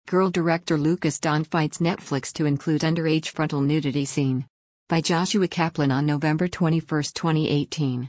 Girl director Lucas Don fights Netflix to include underage frontal nudity scene. By Joshua Kaplan on November 21, 2018.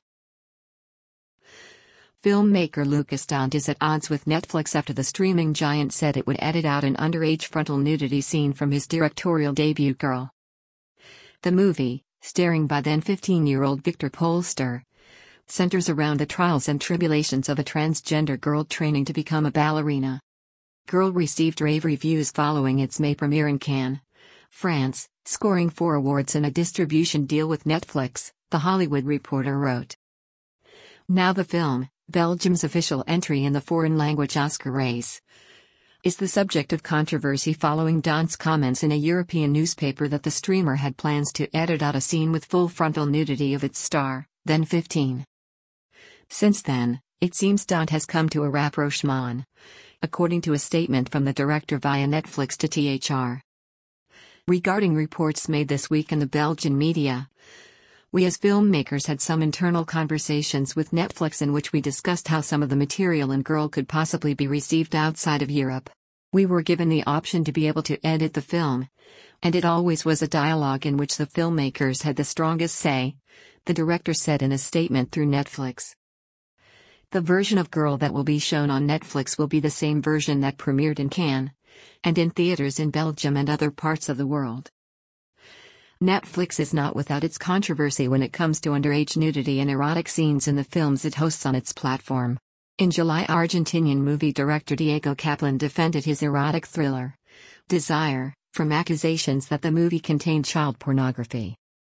Filmmaker Lucas Don is at odds with Netflix after the streaming giant said it would edit out an underage frontal nudity scene from his directorial debut Girl. The movie, starring by then 15-year-old Victor Polster, centers around the trials and tribulations of a transgender girl training to become a ballerina. Girl received rave reviews following its May premiere in Cannes, France, scoring 4 awards and a distribution deal with Netflix, The Hollywood Reporter wrote. Now the film, Belgium's official entry in the foreign language Oscar race, is the subject of controversy following Don's comments in a European newspaper that the streamer had plans to edit out a scene with full frontal nudity of its star, then 15. Since then, it seems Don has come to a rapprochement, according to a statement from the director via Netflix to THR. Regarding reports made this week in the Belgian media, we as filmmakers had some internal conversations with Netflix in which we discussed how some of the material in Girl could possibly be received outside of Europe. We were given the option to be able to edit the film, and it always was a dialogue in which the filmmakers had the strongest say, the director said in a statement through Netflix. The version of Girl that will be shown on Netflix will be the same version that premiered in Cannes, and in theaters in Belgium and other parts of the world. Netflix is not without its controversy when it comes to underage nudity and erotic scenes in the films it hosts on its platform. In July, Argentinian movie director Diego Kaplan defended his erotic thriller, Desire, from accusations that the movie contained child pornography.